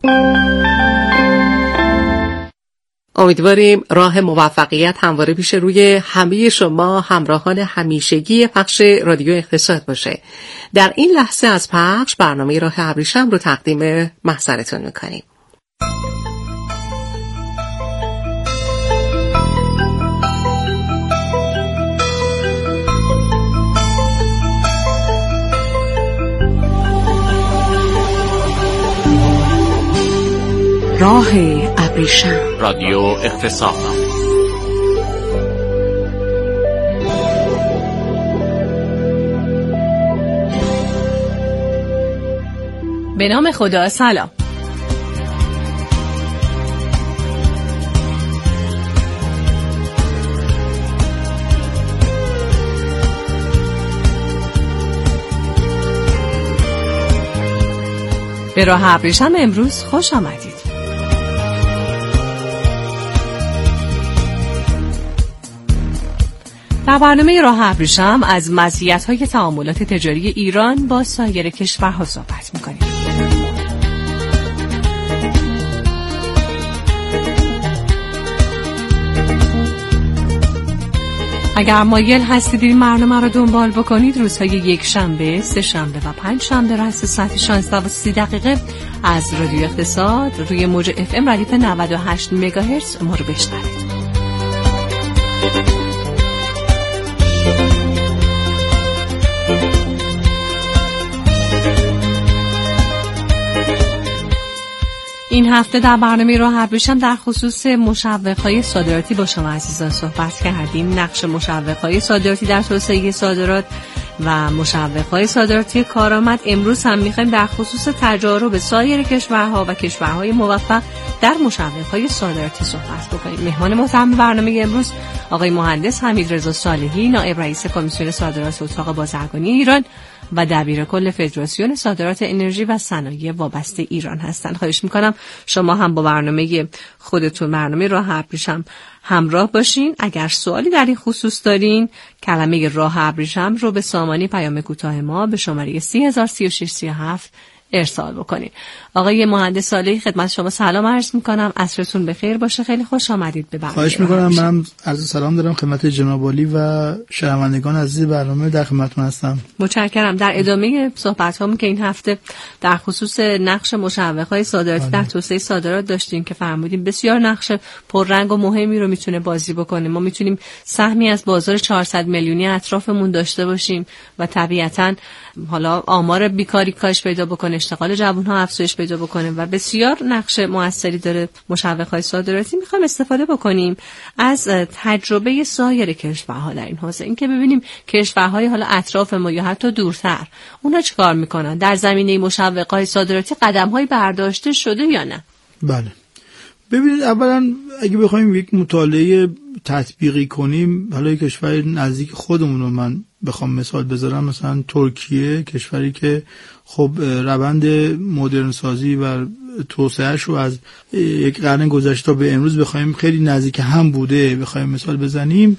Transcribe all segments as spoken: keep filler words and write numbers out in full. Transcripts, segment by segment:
امیدواریم راه موفقیت همواره پیش روی همه شما همراهان همیشگی پخش رادیو اقتصاد باشه. در این لحظه از پخش برنامه راه ابریشم رو تقدیم محضرتون میکنیم. راه ابریشم، رادیو اقتصاد. به نام خدا. سلام. به راه ابریشم امروز خوش آمدید. در برنامه راه ابریشم از مزیت‌های تعاملات تجاری ایران با سایر کشورها صحبت می‌کنیم. اگر مایل هستید این برنامه را دنبال بکنید، روزهای یک شنبه، سه شنبه و پنج شنبه رأس ساعت شانزده و سی دقیقه از رادیو اقتصاد روی موج اف ام ردیف نود و هشت مگاهرتز ما رو بشنوید. این هفته در برنامه راه ابریشم در خصوص مشوق‌های صادراتی با شما عزیزان صحبت کردیم. نقش مشوق‌های صادراتی در توسعه صادرات و مشوق‌های صادراتی کارآمد. امروز هم می‌خوایم در خصوص تجارب سایر کشورها و کشورهای موفق در مشوق‌های صادراتی صحبت بکنیم. مهمان محترم برنامه امروز آقای مهندس حمیدرضا صالحی، نایب رئیس کمیسیون صادرات اتاق بازرگانی ایران و دبیر کل فدراسیون صادرات انرژی و صنایع وابسته ایران هستند. خواهش میکنم شما هم با برنامه خودتون، برنامه راه ابریشم همراه باشین. اگر سوالی در این خصوص دارین، کلمه راه ابریشم رو به سامانه پیام کوتاه ما به شماره سی هزار سی و شش سی و هفت ارسال بکنین. آقای مهندس صالحی، خدمت شما سلام عرض میکنم. عصرتون بخیر باشه. خیلی خوش آمدید به برنامه. خواهش میکنم. من عرض سلام دارم خدمت جناب عالی و شنوندگان عزیز برنامه، در خدمتتون هستم. متشکرم. در ادامه صحبت‌هامون که این هفته در خصوص نقش مشوق‌های صادراتی در توسعه صادرات داشتیم که فرمودیم بسیار نقش پررنگ و مهمی رو میتونه بازی بکنه. ما میتونیم سهمی از بازار چهارصد میلیونی اطرافمون داشته باشیم و طبیعتاً حالا آمار بیکاری کاهش پیدا بکنه، اشتغال جوان‌ها افزایش پیدا بکنه و بسیار نقش موثری داره مشوق‌های صادراتی. می‌خوایم استفاده بکنیم از تجربه سایر کشورها در این حوزه، اینکه ببینیم کشورهای حالا اطراف ما یا حتی دورتر اونها چیکار می‌کنن در زمینه مشوق‌های صادراتی، قدم‌هایی برداشته شده یا نه. بله، ببینید اولا اگه بخوایم یک مطالعه تطبیقی کنیم، حالا یک کشور نزدیک خودمون رو من بخوام مثال بذارم، مثلا ترکیه، کشوری که خب روند مدرن سازی و توسعهش رو از یک قرن گذشته به امروز بخوایم خیلی نزدیک هم بوده بخوایم مثال بزنیم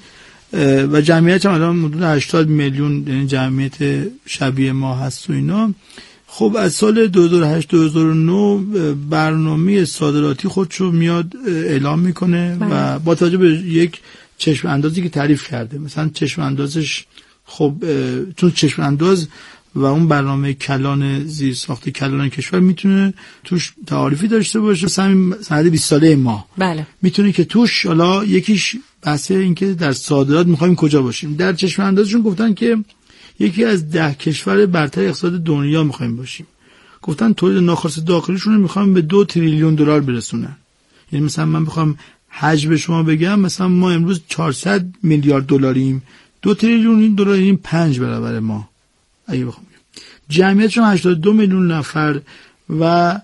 و جمعیت هم الان حدود هشتاد میلیون، یعنی جمعیت شبیه ما هست و اینا. خب از سال دو هزار و هشت دو هزار و نه برنامه صادراتی خودشو میاد اعلام میکنه و با توجه به یک چشم اندازی که تعریف کرده، مثلا چشم اندازش خب چون چشم انداز و اون برنامه کلان زیر ساخت کلان کشور میتونه توش تعریفی داشته باشه، مثلا سند بیست ساله ما بله میتونه که توش حالا یکیش بحثه این که در صادرات میخوایم کجا باشیم. در چشم اندازشون گفتن که یکی از ده کشور برتر اقتصاد دنیا میخوایم باشیم. گفتن تولید ناخالص داخلیشون رو میخوایم به دو تریلیون دلار برسونن. یعنی مثلا من بخوام حجم شما بگم، مثلا ما امروز چهارصد میلیارد دلاریم، دو تریلیون دلار این پنج برابر ما. اگه بخوام جمعیتشون هشتاد و دو میلیون نفر و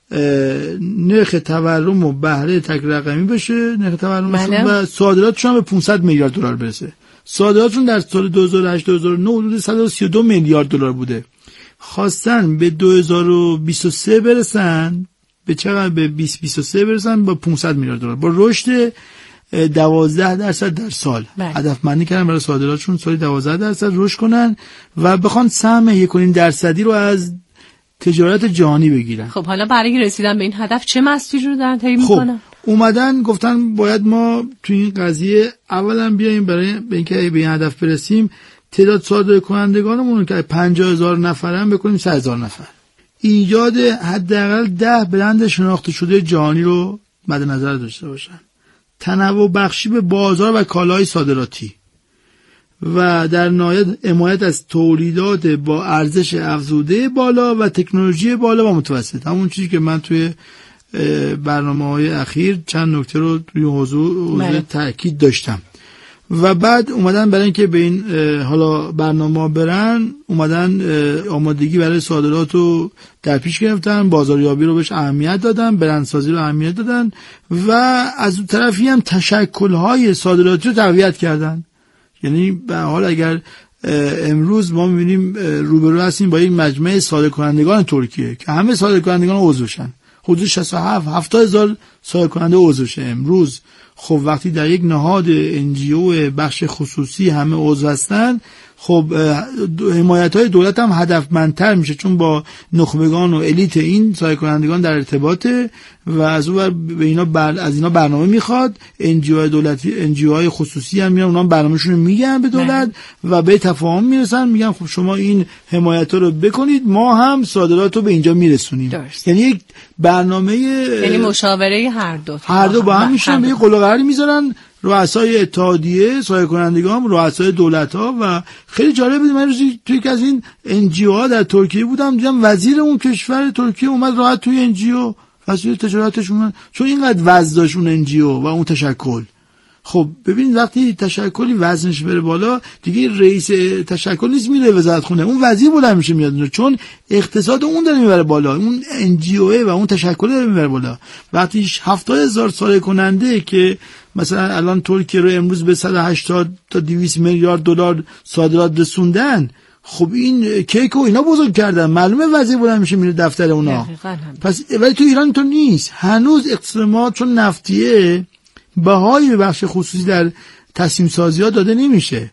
نرخ تورم و بهره تک رقمی بشه، نرخ تورم و صادراتشون به پانصد میلیارد دلار برسه. صادراتشون در سال دو هزار و هشت دو هزار و نه حدود صد و سی و دو میلیارد دلار بوده. خواستن به دو هزار و بیست و سه برسن، به چقدر؟ به بیست بیست و سه برسن با پانصد میلیارد دلار، با رشد دوازده درصد در سال. هدفمندی کردن برای صادراتشون سال دوازده درصد رشد کنن و بخوان سهم یک و نیم درصدی رو از تجارت جهانی بگیرن. خب حالا برای رسیدن به این هدف چه مسیری رو دارن طی خب میکنن؟ اومدن گفتن باید ما تو این قضیه اولا بیایم برای به اینکه به این هدف برسیم تعداد صادر کنندگانمون رو که پنجاه هزار نفرن بکنیم سه هزار نفر. ایجاد حداقل ده برند شناخته شده جهانی رو مد نظر داشته باشن. تنوع بخشی به بازار و کالای صادراتی و در نهایت حمایت از تولیدات با ارزش افزوده بالا و تکنولوژی بالا و متوسط. همون چیزی که من توی برنامه‌های اخیر چند نکته رو توی حضور تاکید داشتم. و بعد اومدن برای اینکه به این حالا برنامه برن، اومدن آمادگی برای صادرات رو در پیش گرفتن، بازاریابی رو بهش اهمیت دادن، برندسازی رو اهمیت دادن و از اون طرفی هم تشکل‌های صادراتی رو تقویت کردن. یعنی به حال اگر امروز ما می‌بینیم روبرو هستیم با یک مجمع صادر کنندگان ترکیه که همه صادر کنندگان عضوشن، حدود شصت و هفت هفتاد هزار صادر کننده عضوشه امروز. خب وقتی در یک نهاد انجیو بخش خصوصی همه عضو هستن، خب حمایت‌های دولت هم هدفمندتر میشه، چون با نخبگان و الیت این صادر کنندگان در ارتباطه و از اون به اینا بر... از اینا برنامه میخواد. انجیوهای دولتی، انجیوهای خصوصی هم میان اونها برنامه‌شون رو میگن به دولت و به تفاهم میرسن، میگن خب شما این حمایت‌ها رو بکنید، ما هم صادرات رو به اینجا میرسونیم. یعنی یک برنامه، یعنی مشاوره هر دو هر دو با هم میشن، به قول و قراری میذارن رؤسای اتحادیه صادر کنندگان، رؤسای دولت‌ها. و خیلی جالب بود، من روزی توی یک از این انجیوها در ترکیه بودم، دیدم وزیر اون کشور ترکیه اومد راحت توی انجیو، وزیر تجارتش اومد، چون اینقدر وزن داشت اون انجیو و اون تشکل. خب ببینید وقتی تشکلی وزنش بره بالا دیگه رئیس تشکل نیست میره وزارت خونه، اون وزیر بلند میشه میاد، چون اقتصاد اون داره میبره بالا، اون انجیوه و اون تشکل داره میبره بالا. وقتی هفتاد هزار صادر کننده که مثلا الان ترکیه رو امروز به صد و هشتاد تا دویست میلیارد دلار صادرات رسوندن، خب این کیک و اینا بزرگ کردن، معلومه وزیر بلند میشه میره دفتر اونا. پس ولی تو ایران تو نیست هنوز. اقتصاد ما چون نفتیه بهایی به بخش خصوصی در تصمیم سازی ها داده نمیشه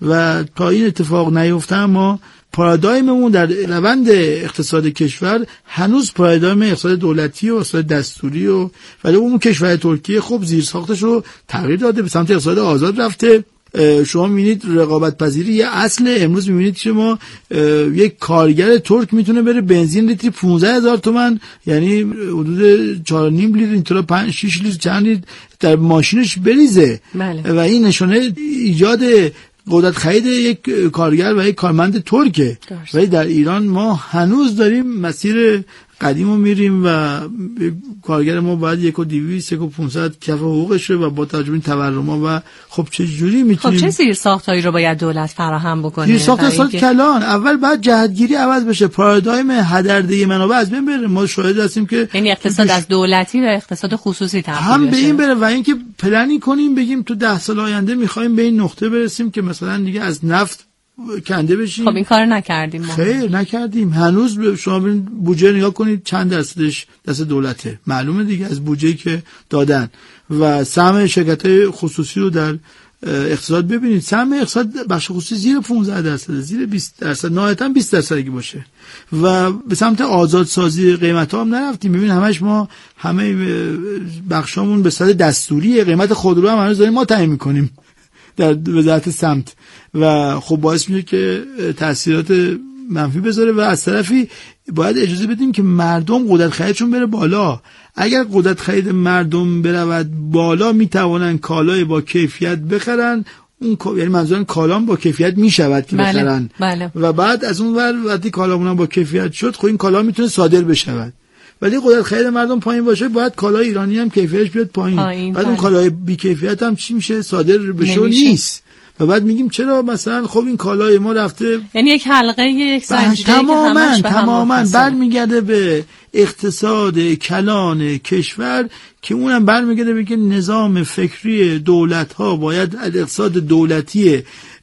و تا این اتفاق نیفته ما پارادایممون در روند اقتصاد کشور هنوز پارادایم اقتصاد دولتی و اقتصاد دستوری و ولی اون کشور ترکیه خب زیر ساختش رو تغییر داده، به سمت اقتصاد آزاد رفته. شما می‌بینید رقابت پذیری یه اصل. امروز می‌بینید که ما یک کارگر ترک میتونه بره بنزین لیتری پانزده هزار تومان، یعنی حدود چهار و نیم لیتر اینطورا پنج شش لیتر چند لیتر در ماشینش بریزه. بله. و این نشانه ایجاد قدرت خرید یک کارگر و یک کارمند ترکه. ولی در ایران ما هنوز داریم مسیر قدیمو میریم و کارگر ما باید یک و دویست یک و پونصد کف حقوقشه و با توجه به این تورما و خب چه جوری میتونیم، خب چه زیر ساختایی رو باید دولت فراهم بکنه؟ زیر ساخت اقتصاد کلان. اول بعد جهتگیری عوض بشه، پارادایم هدرده منابع از بین بره. ما شاهد هستیم که یعنی اقتصاد از دولتی و اقتصاد خصوصی تبدیل هم به این بره و اینکه پلنی کنیم بگیم تو ده سال آینده میخوایم به این نقطه برسیم که مثلا دیگه از نفت کنده بشیم. خب این کار نکردیم ما. خیر نکردیم. هنوز شما برین بودجه نگاه کنید چند درصدش دست دولته، معلومه دیگه از بودجه‌ای که دادن. و سهم شرکت‌های خصوصی رو در اقتصاد ببینید، سهم اقتصاد بخش خصوصی زیر پانزده درصد، زیر بیست درصد، نهایتاً بیست درصد اگه باشه. و به سمت آزادسازی قیمت‌ها هم نرفتیم. ببین همش ما همه بخشامون به صورت دستوری، قیمت خودرو هم هنوز داریم ما تعیین می‌کنیم در وزارت سمت و خب باعث میشه که تاثیرات منفی بذاره. و از طرفی باید اجازه بدیم که مردم قدرت خریدشون بره بالا. اگر قدرت خرید مردم برود بالا میتوانن کالای با کیفیت بخرن، اون یعنی منظورم کالام با کیفیت میشود که بله، بخرن بله. و بعد از اون ور وقتی کالامون با کیفیت شد خب این کالا میتونه صادر بشود. ولی قدرت خرید مردم پایین باشه باید کالای ایرانی هم کیفیتش بیاد پایین, پایین بعد بله. اون کالای بی کیفیت هم چی میشه؟ صادر بشه نیست. و بعد میگیم چرا مثلا خب این کالای ما رفته، یعنی یک حلقه یک زنجیره تماما تماما برمیگرده به اقتصاد کلان کشور که اونم برمیگرده به که نظام فکری دولت ها باید اقتصاد دولتی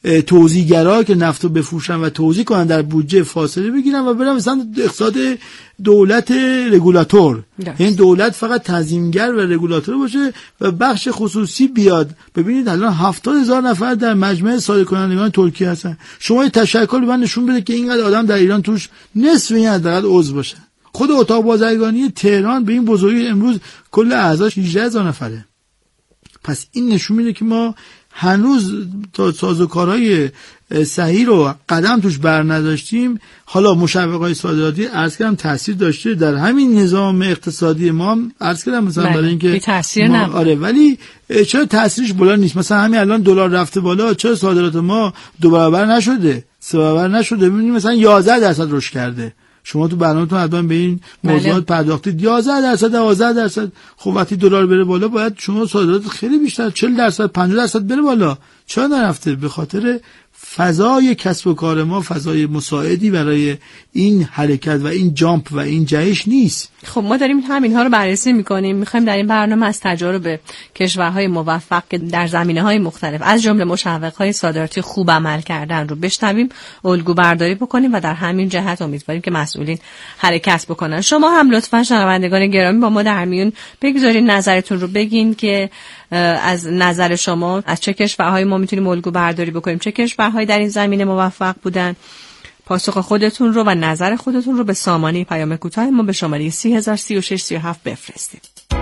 توزیعگرا که نفت رو بفروشن و توزیع کنن در بودجه فاصله بگیرن و برن مثلا اقتصاد دولت رگولاتور، این دولت فقط تنظیمگر و رگولاتور باشه و بخش خصوصی بیاد. ببینید الان هفتاد هزار نفر در مجمع صادر کنندگان ترکیه هستن. شما یه تشکل من نشون بده که اینقدر آدم در ایران توش نصف این حداقل عضو باشه. خود اتاق بازرگانی تهران به این بزرگی امروز کل اعضاش هجده هزار نفره. پس این نشون میده که ما هنوز تا سازوکارهای صحیح رو قدم توش بر نداشتیم. حالا مشوق‌های صادراتی عرض کردم تاثیر داشته در همین نظام اقتصادی ما، عرض کردم مثلا برای اینکه تاثیر ما... آره ولی چرا تاثیرش بالا نیست؟ مثلا همین الان دلار رفته بالا، چرا صادرات ما دو برابر نشده، سه برابر نشده؟ ببینید مثلا یازده درصد رشد کرده. شما تو برنامه‌تون حتما به این موضوعات پرداختید. یازده درصد دوازده درصد. خب وقتی دلار بره بالا باید شما صادرات خیلی بیشتر چهل درصد پنجاه درصد بره بالا. چرا نرفته؟ به خاطر فضای کسب و کار ما فضای مساعدی برای این حرکت و این جامپ و این جهش نیست. خب ما داریم همینها رو بررسی می‌کنیم. می‌خوایم در این برنامه از تجارب کشورهای موفق که در زمینه‌های مختلف از جمله مشوق‌های صادراتی خوب عمل کردن رو بشنویم، الگو برداری بکنیم و در همین جهت امیدواریم که مسئولین حرکت بکنن. شما هم لطفاً شنوندگان گرامی با ما در میون بگذارید نظرتون رو بگین که از نظر شما از چه کشورهایی ما میتونیم الگو برداری بکنیم، چه کشورهایی در این زمینه موفق بودن. پاسخ خودتون رو و نظر خودتون رو به سامانه پیام کوتاه ما به شماره سی هزار سی و شش سی و هفت بفرستید.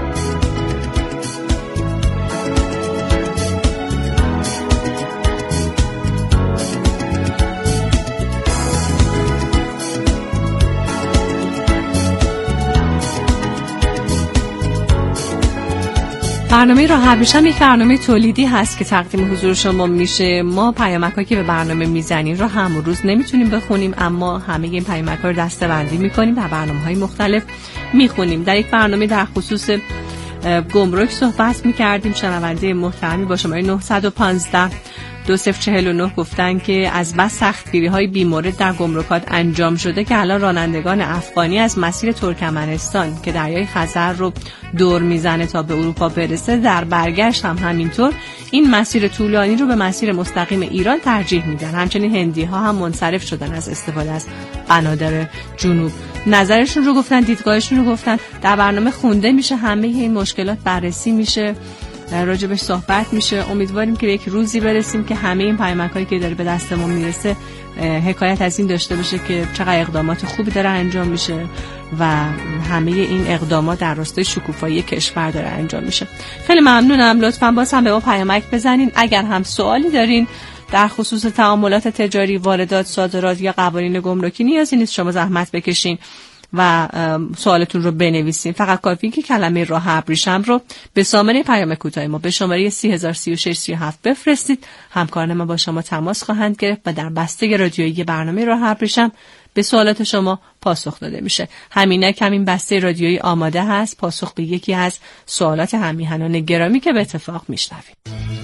برنامه راه ابریشم یک برنامه تولیدی هست که تقدیم حضور شما میشه. ما پیامک‌هایی که به برنامه میزنیم رو هم روز نمیتونیم بخونیم، اما همه این پیامک‌ها رو دسته‌بندی میکنیم در برنامه‌های مختلف میخونیم. در یک برنامه در خصوص گمرک صحبت میکردیم. شنونده محترمی با شماره نه یک پنج دو صفر چهار نه گفتن که از بس سختگیری‌های بیمورد در گمرکات انجام شده که الان رانندگان افغانی از مسیر ترکمنستان که دریای خزر رو دور میزنه تا به اروپا برسه، در برگشت هم همینطور این مسیر طولانی رو به مسیر مستقیم ایران ترجیح میدن. همچنین هندی‌ها هم منصرف شدن از استفاده از بنادر جنوب. نظرشون رو گفتن، دیدگاهشون رو گفتن. در برنامه خونده میشه، همه این مشکلات بررسی میشه، راجبش صحبت میشه. امیدواریم که یک روزی برسیم که همه این پیامک‌هایی که داره به دستمون میرسه حکایت از این داشته باشه که چقدر اقدامات خوبی داره انجام میشه و همه این اقدامات در راستای شکوفایی کشور داره انجام میشه. خیلی ممنونم. لطفاً باز هم به ما پیامک بزنین. اگر هم سوالی دارین در خصوص تعاملات تجاری، واردات، صادرات یا قوانین گمرکی، نیازی نیست شما زحمت بکشین و سوالتون رو بنویسین. فقط کافیه که کلمه راه ابریشم رو به سامانه پیام کوتاه ما به شماره سی هزار سی و شش سی و هفت بفرستید. همکاران ما با شما تماس خواهند گرفت و در بسته رادیویی برنامه راه ابریشم به سوالات شما پاسخ داده میشه. همینک همین بسته رادیویی آماده هست پاسخ به یکی از سوالات همیهنان گرامی که به اتفاق میشنوید.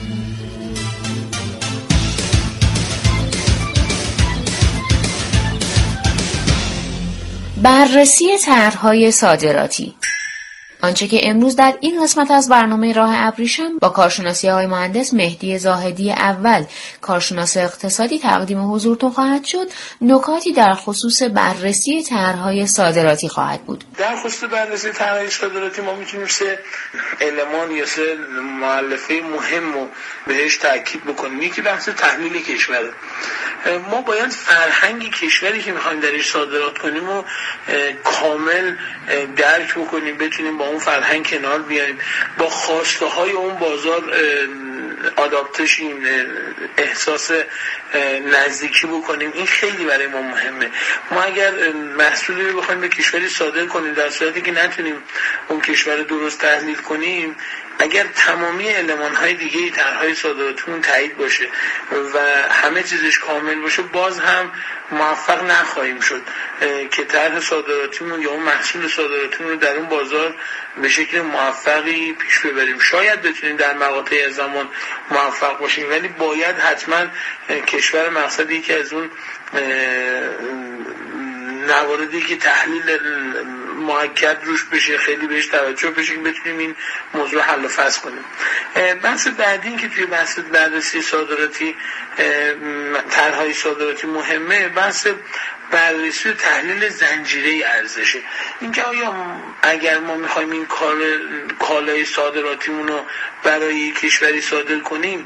بررسی طرح‌های صادراتی. آنچه که امروز در این قسمت از برنامه راه ابریشم با کارشناسی‌های مهندس مهدی زاهدی اول، کارشناس اقتصادی، تقدیم حضورتون خواهد شد، نکاتی در خصوص بررسی طرح‌های صادراتی خواهد بود. در خصوص بررسی طرح‌های صادراتی ما میتونیم سه المان یا سه مؤلفه مهم رو بهش تاکید بکنیم. یکی بحث تحلیل کشور. ما باید فرهنگ کشوری که میخوایم درش صادرات کنیم و کامل درک بکنیم، بتونیم با اون فرهنگ کنار بیاییم، با خواسته های اون بازار آداپتشیم، احساس نزدیکی بکنیم. این خیلی برای ما مهمه. ما اگر محصولی رو بخوایم به کشوری صادر کنیم در صورتی که نتونیم اون کشور درست تحلیل کنیم، اگر تمامی المان‌های دیگه طرح‌های صادراتمون تایید باشه و همه چیزش کامل باشه، باز هم موفق نخواهیم شد که طرح صادراتیمون یا اون محصول صادراتیمون رو در اون بازار به شکل موفقی پیش ببریم. شاید بتونیم در مقاطعی از زمان موفق باشیم، ولی باید حتما کشور مقصدی که از اون نواردی که تحلیل مؤکد روش بشه، خیلی بهش توجه بشه که بتونیم این موضوع حل و فصل کنیم. بحث بعدی که توی بحث بررسی صادراتی طرح‌های صادراتی مهمه، بحث بررسی و تحلیل زنجیره ارزشه. اینکه آیا اگر ما میخوایم این کار کالای صادراتیمون رو برای کشوری صادر کنیم،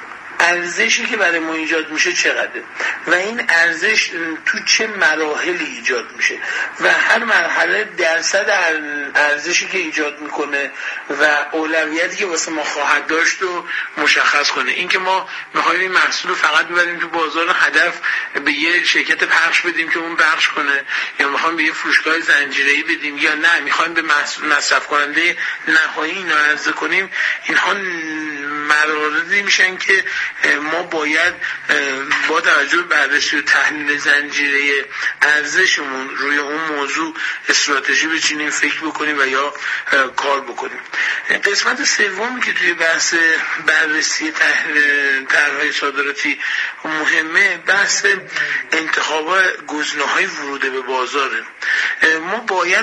ارزشی که برای ما ایجاد میشه چقدره و این ارزش تو چه مراحلی ایجاد میشه و هر مرحله درصد ارزشی که ایجاد میکنه و اولویتی که واسه ما خواهد داشت رو مشخص کنه. این که ما میخوایم این محصول رو فقط ببریم تو بازار، هدف به یه شرکت پخش بدیم که اون پخش کنه، یا میخوایم به یه فروشگاه زنجیره‌ای بدیم، یا نه میخوایم به محصول مصرف کننده نهایی اینو عرضه کنیم، اینها مواردی میشن که ما باید با توجه به بررسی و تحلیل زنجیره ارزشمون روی اون موضوع استراتژی بچینیم، فکر بکنیم و یا کار بکنیم. قسمت سومی که توی بحث بررسی طرح‌های صادراتی مهمه، بحث انتخاب گزینه‌های ورود به بازاره. ما باید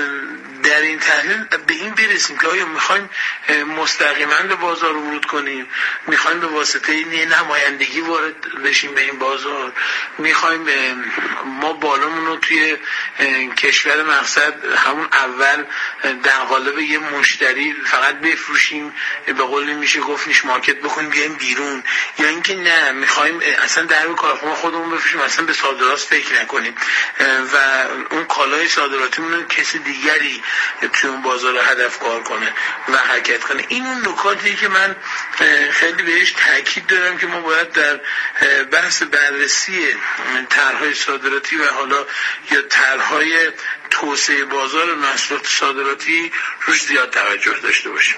در این تحلیل به این برسیم که آیا میخوایم مستقیما به بازار ورود کنیم، میخوایم به واسطه نمایندگی وارد بشیم به این بازار، میخوایم ما بالامون رو توی کشور مقصد همون اول در قالب یه مشتری فقط بفروشیم، به قول میشه گفت نیش مارکت بکنیم بیایم بیرون، یا اینکه نه میخوایم اصلا در به کارخونه خودمون بفروشیم، اصلا به صادرات فکر نکنیم و اون کالای صادراتیمون رو کسی دیگری توی اون بازار هدف کار کنه و حرکت کنه. این اون نکاتی که من خیلی بهش تاکید دارم که ما باید در بحث بررسی طرح‌های صادراتی و حالا یا طرح‌های توسعه بازار محصولات صادراتی روش زیاد توجه داشته باشیم.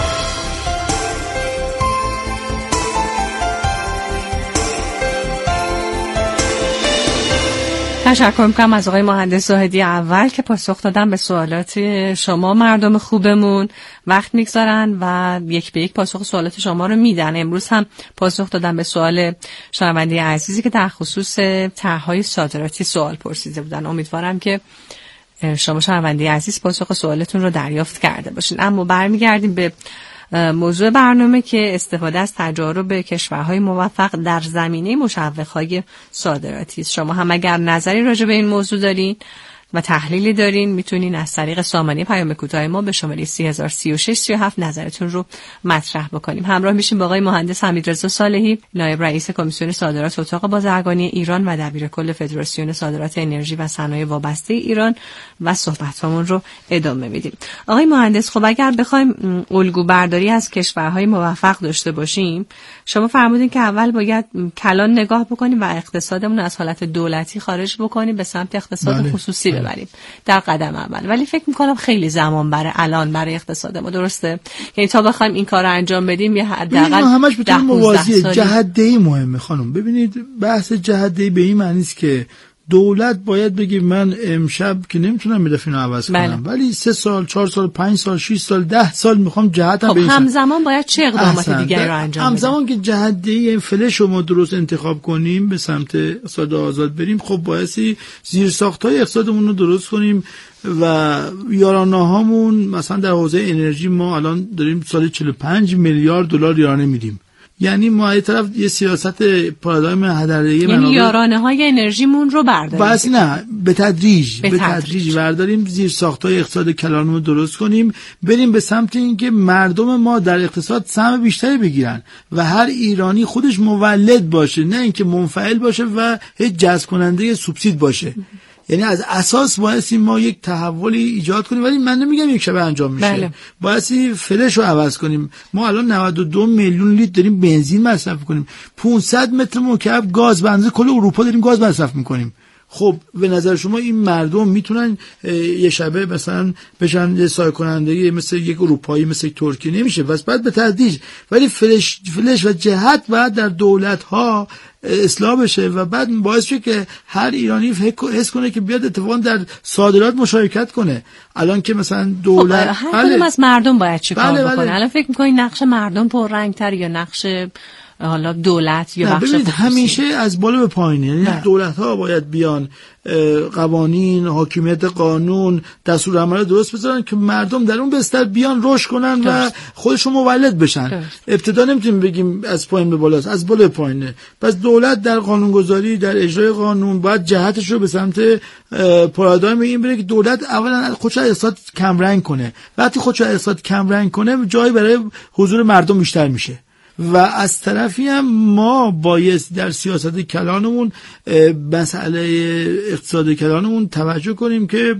تشکر میکنم از آقای مهندس زاهدی اول که پاسخ دادن به سوالات شما. مردم خوبمون وقت میگذارن و یک به یک پاسخ سوالات شما رو میدن. امروز هم پاسخ دادن به سوال شنونده عزیزی که در خصوص طرح‌های صادراتی سوال پرسیده بودن. امیدوارم که شما شنونده عزیز پاسخ سوالتون رو دریافت کرده باشین. اما برمیگردیم به موضوع برنامه که استفاده از تجارب کشورهای موفق در زمینه مشوق‌های صادراتی است. شما هم اگر نظری راجع به این موضوع دارین و تحلیلی دارین میتونین از طریق سامانه پیام کوتاه ما به شماره سه هزار و سی و شش سی و هفت نظرتون رو مطرح بکنیم. همراه میشیم با آقای مهندس حمیدرضا صالحی، نایب رئیس کمیسیون صادرات اتاق بازرگانی ایران و دبیر کل فدراسیون صادرات انرژی و صنایع وابسته ایران و صحبتامون رو ادامه میدیم. آقای مهندس، خب اگر بخوایم الگو برداری از کشورهای موفق داشته باشیم، شما فرمودین که اول باید کلان نگاه بکنیم و اقتصادمون از حالت دولتی خارج بکنیم به سمت اقتصاد بله. خصوصی بله. ببریم در قدم اول. ولی فکر میکنم خیلی زمان برای الان برای اقتصاد ما، درسته؟ یعنی تا بخوایم این کار رو انجام بدیم یه حداقل همش به طور موازی جهت‌دهی مهمه خانم. ببینید بحث جهت‌دهی به این معنی است که دولت باید بگه من امشب که نمیتونم مدافعینو عوض کنم بله. ولی سه سال، چهار سال، پنج سال، شش سال، ده سال میخوام جهتم خب همزمان باید چه اقدامات دیگری رو انجام بدیم؟ همزمان که جهت‌دهی فلش رو ما درست انتخاب کنیم به سمت اقتصاد آزاد بریم، خب بایستی زیرساخت‌های اقتصادمون رو درست کنیم و یارانه‌هامون مثلا در حوزه انرژی ما الان داریم سال چهل و پنج میلیارد دلار یارانه میدیم. یعنی ما از طرف یه سیاست پارادایم هدردهی یعنی یارانه های انرژیمون رو برداریم، بس نه به تدریج به, به تدریج برداریم، زیر ساختای اقتصاد کلانمون رو درست کنیم، بریم به سمت اینکه مردم ما در اقتصاد سهم بیشتری بگیرن و هر ایرانی خودش مولد باشه، نه اینکه منفعل باشه و هیچ جذب کننده سوبسید باشه. یعنی از اساس بایستی ما یک تحولی ایجاد کنیم، ولی من نمیگم یک شبه انجام میشه. بله. بایستی فلش رو عوض کنیم. ما الان نود و دو میلیون لیتر داریم بنزین مصرف کنیم، پانصد متر مکعب گاز به اندازه کل اروپا داریم گاز مصرف میکنیم. خب به نظر شما این مردم میتونن یه شبه مثلا بشن یه سایه کننده مثل یک اروپایی مثل یک ترکیه؟ نمیشه. بس بعد به تدریج، ولی فلش فلش و جهت بعد در دولت ها اصلاح بشه و بعد باعث شه که هر ایرانی حس کنه که بیاد اتفاقا در صادرات مشارکت کنه. الان که مثلا دولت خب هر کدوم از مردم باید چیکار بله بله. بکنه؟ الان فکر می‌کنی نقش مردم پررنگ‌تر یا نقش حالا دولت یا بخش ببینید خصوصی؟ همیشه از بالا به پایین، یعنی دولت ها باید بیان قوانین، حاکمیت قانون، دستورالعمل درست بذارن که مردم در اون بستر بیان رشد کنن و خودشون مولد بشن. درست. ابتدا نمیتونیم بگیم از پایین به بالاست، از بالا به پایینه. پس دولت در قانونگذاری، در اجرای قانون باید جهتش رو به سمت پارادایم این بره که دولت اولا خودش اقتصاد کم رنگ کنه. وقتی خودش اقتصاد کم رنگ کنه جایی برای حضور مردم بیشتر میشه. و از طرفی هم ما باید در سیاست کلانمون مسئله اقتصاد کلانمون توجه کنیم که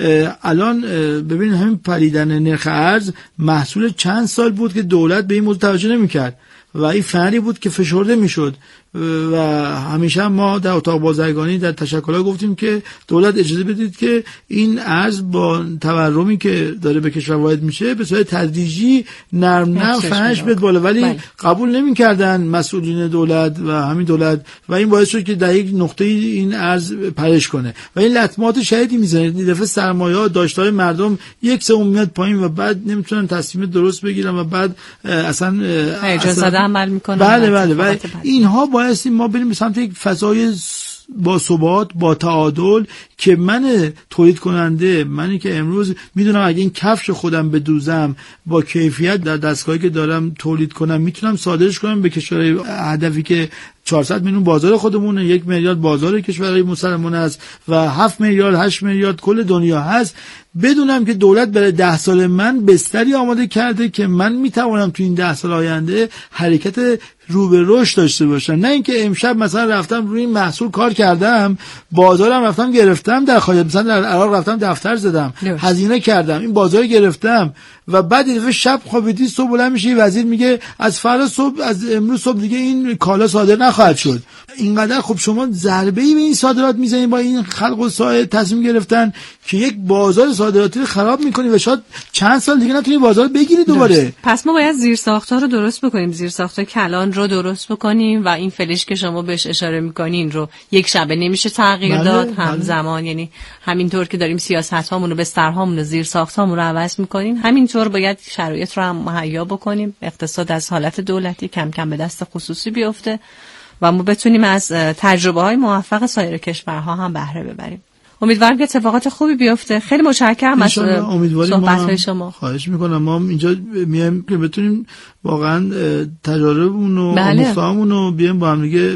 الان ببینید همین پریدن نرخ ارز محصول چند سال بود که دولت به این موضوع توجه نمی‌کرد و این فنی بود که فشرده میشد و همیشه ما در اتاق بازرگانی در تشکل‌ها گفتیم که دولت اجازه بدید که این ارز با تورمی که داره به کشور وارد میشه به صورت تدریجی نرم نرم فنش بده بالا، ولی بله. قبول نمی‌کردن مسئولین دولت و همین دولت و این باعث شد که در یک نقطه این ارز پرش کنه و این لطمات شدیدی میزنه. این دفعه سرمایه‌ها داشته‌های مردم یک سوم میاد پایین و بعد نمیتونن تصمیم درست بگیرن و بعد اصلا اجازه عمل میکنن. بله بله بله اینها باعث ما بریم به سمت یک فضای با ثبات، با تعادل که من تولید کننده، منی که امروز میدونم اگه این کفش خودم بدوزم با کیفیت در دستگاهی که دارم تولید کنم میتونم صادرش کنم به کشورهای هدفی که چهارصد میلیون بازار خودمونه، یک میلیارد بازار کشورهای مسلمان است و هفت میلیارد هشت میلیارد کل دنیا هست. بدونم که دولت برای ده سال من بستری آماده کرده که من میتوانم تو این ده سال آینده حرکت رو به رشد داشته باشم، نه اینکه امشب مثلا رفتم روی این محصول کار کردم، بازارم رفتم گرفتم، در خارج مثلا در عراق رفتم دفتر زدم، هزینه کردم، این بازار گرفتم و بعد این شب خوابیدی صبح بلند میشی وزیر میگه از فردا صبح، از امروز صبح دیگه این کالا صادر نخواهد شد. اینقدر خب شما ضربه‌ای به این صادرات میزنید با این خلق و سایر تصمیم گرفتن که یک بازار صادراتی رو خراب میکنی و شاید چند سال دیگه نتونی بازار بگیری دوباره. درست. پس ما باید زیرساخت‌ها رو درست بکنیم، زیرساخت‌های کلان رو درست بکنیم و این فلش که شما بهش اشاره میکنین رو یک شبه نمیشه تغییر بله، داد همزمان بله. یعنی همینطور که داریم سیاست‌هامون رو، بسترهامون رو، زیرساخت‌هامون رو عوض میکنیم، همینطور باید شرایط رو هم مهیا بکنیم، اقتصاد از حالت دولتی کم کم به دست خصوصی بیفته و ما بتونیم از تجربه‌های موفق سایر کشورها هم بهره ببریم. امیدوارم که اتفاقات خوبی بیفته. خیلی متشکرم از صحبت‌های شما. خواهش میکنم. ما اینجا میایم که بتونیم واقعا تجاربمون و آموخته‌هامون رو بیایم با هم دیگه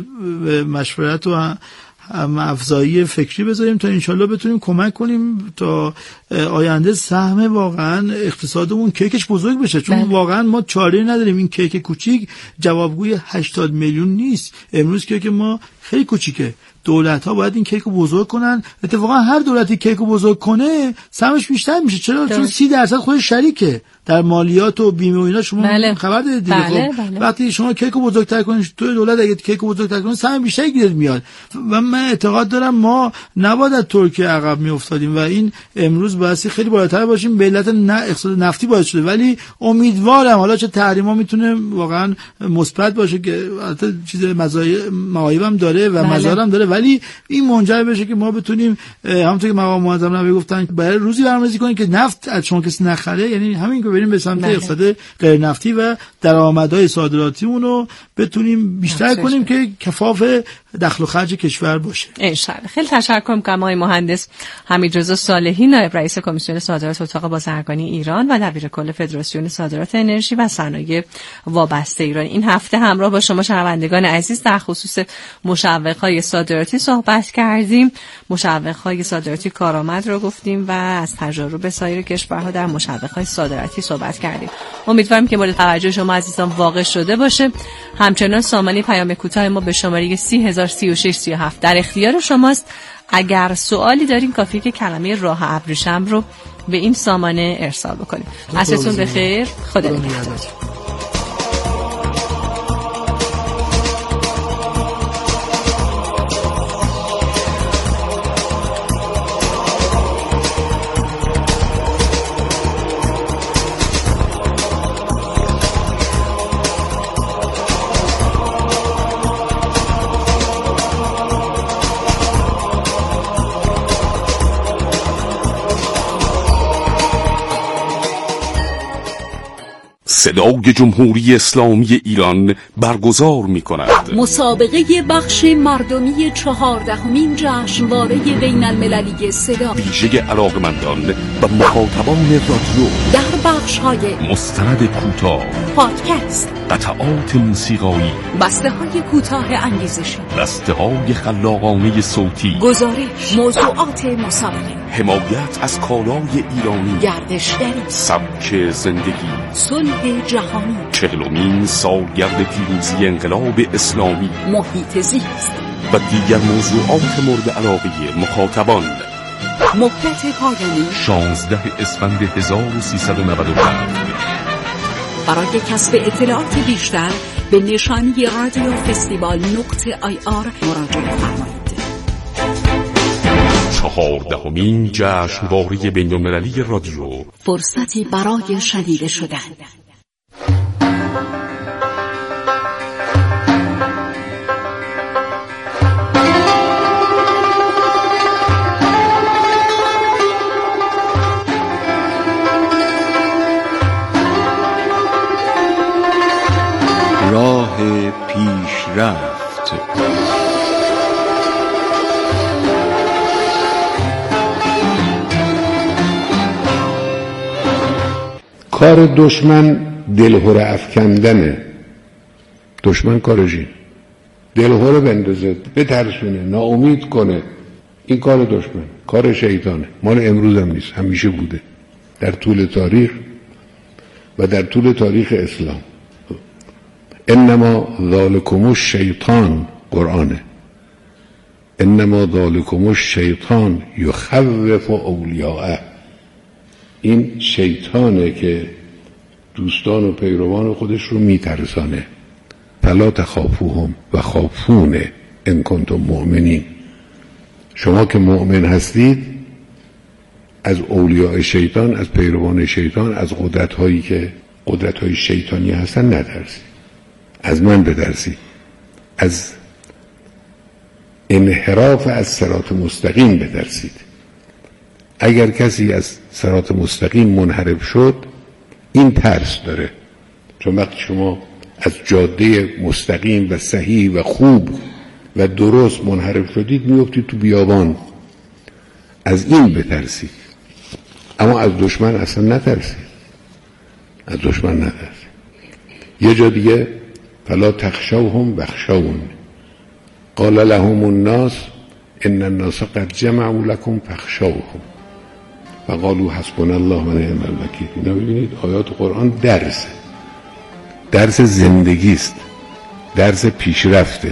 مشورت و افزایی فکری بذاریم تا انشالله بتونیم کمک کنیم تا آینده سهم واقعا اقتصادمون کیکش بزرگ بشه، چون بله. واقعا ما چاره نداریم. این کیک کوچیک جوابگوی هشتاد میلیون نیست. امروز کیک ما خیلی کوچیکه. دولت ها باید این کیک رو بزرگ کنن. اتفاقا هر دولتی کیک رو بزرگ کنه سهمش بیشتر میشه. چرا؟ دلت. چون سی درصد خودش شریکه در مالیات و بیمه و اینا. شما بله. خبر دارید دیگه. بله. خب بله. وقتی شما کیک رو بزرگتر کنید، تو دولت اگه کیک رو بزرگتر کنید سهم بیشتری گیرد میاد. و من اعتقاد دارم ما نباید از ترکیه عقب میافتادیم و این امروز باید خیلی بالاتر باشیم. به علت نه اقتصاد نفتی باعث شده، ولی امیدوارم حالا چه تحریما میتونه واقعا مثبت باشه که البته چیز مزایای معایبم داره و مزارم داره، ولی این منجر بشه که ما بتونیم همونطور که مقام معظم نبی گفتن برای روزی برنامه‌ریزی کنیم که نفت از شما کسی نخره، یعنی همین که بریم به سمت اقتصاد غیر نفتی و درآمدهای صادراتیمون رو بتونیم بیشتر کنیم که کفاف دخل و خرج کشور باشه. ان شاءالله. خیلی تشکر می‌کنم آقای مهندس حمیدرضا صالحی، نایب رئیس کمیسیون صادرات اتاق بازرگانی ایران و دبیر کل فدراسیون صادرات انرژی و صنایع وابسته ایران. این هفته همراه با شما شنوندگان عزیز در خصوص مشوق‌های صادراتی صحبت کردیم. مشوق‌های صادراتی کارآمد رو گفتیم و از تجارب سایر کشورها در مشوق‌های صادراتی صحبت کردیم. امیدوارم که مورد توجه شما عزیزان واقع شده باشه. همچنان سامانه پیام کوتاه ما به شماره سی هزار سی و شش سی و هفت در اختیار شماست. اگر سوالی دارین کافیه که کلمه راه ابریشم رو به این سامانه ارسال بکنید. عصرتون بخیر. خدا نگهدار. صدای جمهوری اسلامی ایران برگزار می کند. مسابقه بخش مردمی چهاردهمین جشنواره بین المللی صدا، ویژه علاقمندان و مخاطبان رادیو در بخش‌های مستند کوتاه، پادکست، قطعات موسیقایی، بسته‌های کوتاه انگیزشی، بسته‌های خلاقانه صوتی، گزارش، موضوعات مسابقه، حمایت از کالای ایرانی، گردشگری، سبک زندگی، صلح جهانی، چهلمین سالگرد پیروزی انقلاب اسلامی، محیط زیست و دیگر موضوعات مورد علاقه مخاطبان. مهلت پایانی شانزده اسفند هزار و سیصد و نود و پنج. برای کسب اطلاعات بیشتر به نشانی رادیو فستیوال نقطه آی آر مراجعه فرمایید. چهاردهمین جشنواره بین‌المللی رادیو، فرصتی برای شنیده شدن. راه پیشرفت. کار دشمن دلهره افکندنه. دشمن کارشی دلهره بندازه، بترسونه، ناامید کنه. این کار دشمن، کار شیطانه. مال امروز هم نیست، همیشه بوده در طول تاریخ و در طول تاریخ اسلام. انما ذالکم الشیطان، قرآنه، انما ذالکم الشیطان یخوف اولیاءه. این شیطانه که دوستان و پیروان خودش رو میترسانه. فلا تخافوهم و خافون ان کنتم مؤمنین. شما که مؤمن هستید از اولیاء شیطان، از پیروان شیطان، از قدرت هایی که قدرت های شیطانی هستن نترسید. از من بترسید، از انحراف از صراط مستقیم بترسید. اگر کسی از صراط مستقیم منحرف شد، این ترس داره، چون وقتی شما از جاده مستقیم و صحیح و خوب و درست منحرف شدید، میافتید تو بیابان. از این بترسید، اما از دشمن اصلا نترسید. از دشمن نترسید. یه جا دیگه فلا تخشوهم واخشون قال لهم الناس ان الناس قد جمعوا لكم فاخشوهم فقالوا حسبنا الله و نعم الوکیل. اینا ببینید آیات قرآن درسه، درس زندگی است، درس پیشرفته.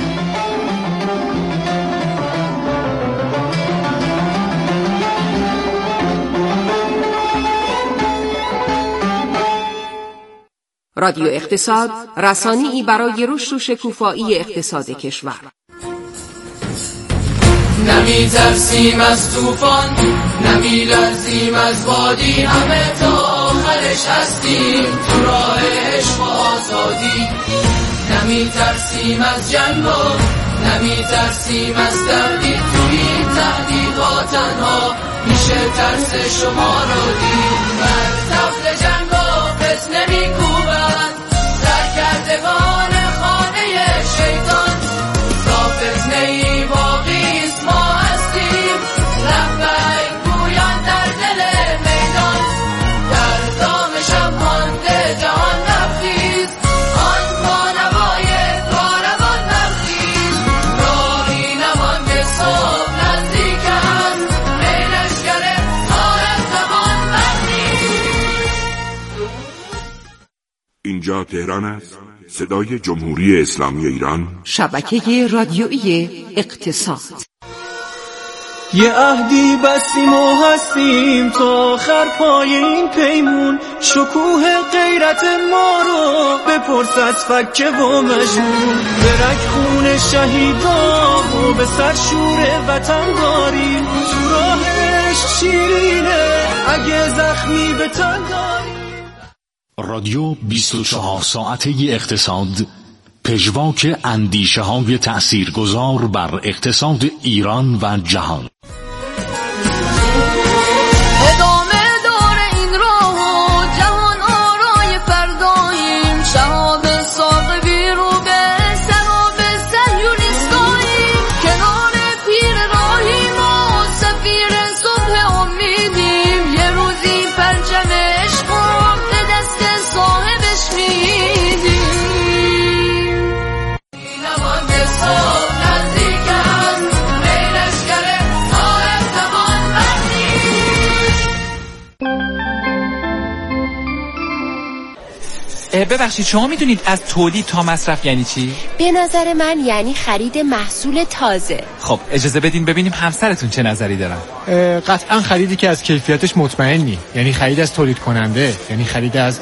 رادیو اقتصاد، رسانه‌ای برای رشد و شکوفایی اقتصاد کشور. نمی ترسیم از طوفان، نمی لرزیم از وادی، همه تا آخرش هستیم تو راه عشق و آزادی. نمی ترسیم از جنگ و نمی ترسیم از دردی، توی این تهدیدها تنها میشه ترس شما رو دید. بر طبل جنگ و فتنه می کوبن در کردگان خانه شیطان، تا فتنه ای باقیست ما هستیم لبیک گویان در دل میدان. در دامشم مانده جهان نفیس، آن بانوای کاروان نفیس. راهی نمانده صبح نزدیک است، ای لشکر آرد زمان مخیز. اینجا تهران است، صدای جمهوری اسلامی ایران، شبکه رادیویی اقتصاد. یه عهدی بستیم و هستیم تا آخر پای این پیمون، شکوه غیرت ما رو بپرس از فکه و مجنون. برک خون شهیدا و به سر شور وطن داریم، تو راهش شیرینه اگه زخمی به تن داریم. رادیو بیست و چهار ساعته اقتصاد، پژواک اندیشه های تأثیرگذار بر اقتصاد ایران و جهان. ادامه داره این راه و جهان آرای فردا. ببخشید شما میدونید از تولید تا مصرف یعنی چی؟ به نظر من یعنی خرید محصول تازه. خب اجازه بدین ببینیم همسرتون چه نظری دارن. قطعا خریدی که از کیفیتش مطمئنی، یعنی خرید از تولید کننده، یعنی خرید از